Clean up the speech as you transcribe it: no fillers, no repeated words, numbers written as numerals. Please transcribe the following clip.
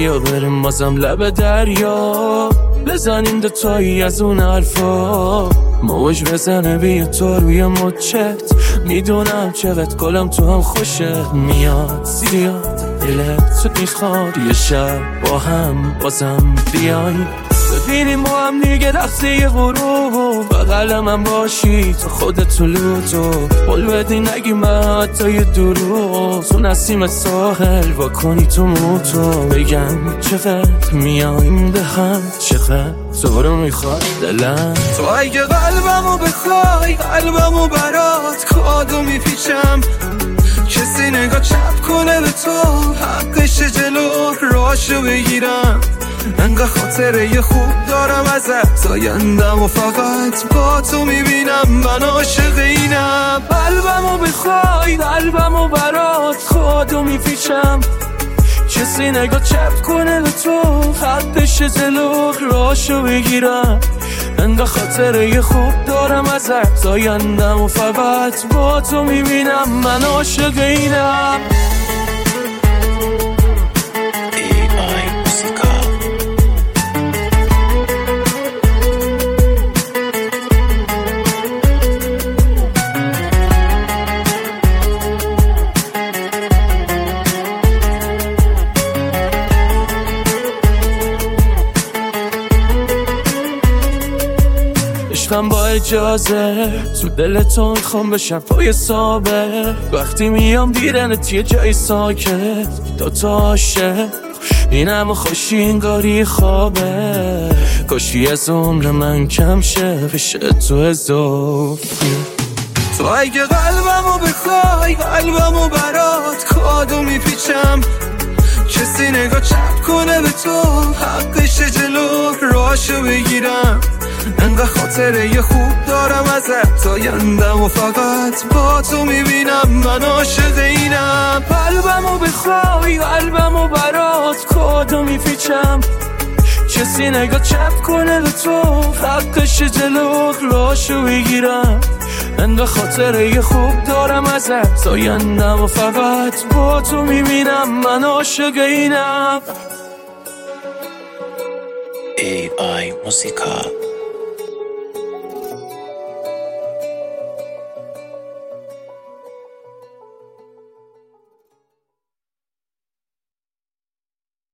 بیا بریم بازم لب دریا، بزنیم دوتایی از اون حرفا، موج بزنه بیا تو روی مچت. میدونم چقدر گلم تو هم خوشت میاد، زیاد دلت تو میخواد یه شب با هم بازم بیایم، ببینیم با هم دیگه لحظه غروب، بغل من باشی تو خودت طلوتو، قول بدی نگی من حتی یه دروغ، تو نسیم ساحل با کنی تو موتو، بگم چقدر میایم به هم، چقدر تو رو میخواد دلم. تو اگه قلبمو بخوای قلبمو برات کادو میپیچم، کسی نگاه چپ کنه به تو حقش جلو راشو بگیرم، انقدر خاطره یه خوب دارم ازت، آیندم و فقط با تو میبینم، من عاشق اینم. قلبمو بخوای قلبمو برات کادو میپیچم، کسی نگاه چپ کنه به تو حقش جلو راشو بگیرم، انقدر خاطره یه خوب دارم ازت، آیندم و فقط با تو میبینم، من عاشق اینم. عشقم با اجازه تو دل تو میخوام بشم پای صابه، وقتی میام دیدنت یه جای ساکت دوتا عاشق، این همه خوشی انگاری خوابه، کاشی از عمر من کم شه بشه تو اضافی. تو اگه قلبمو بخوای قلبمو برات کادو میپیچم، کسی نگاه چپ کنه به تو حقش جلو راشو بگیرم، انقدر خاطره یه خوب دارم ازت، آیندم و فقط با تو میبینم، من عاشق اینم. قلبمو بخوای قلبمو برات کادو میپیچم، کسی نگاه چپ کنه به تو حقش جلو راشو بگیرم، انقدر خاطره یه خوب دارم ازت، آیندم و فقط با تو میبینم، من عاشق اینم. AI Musica.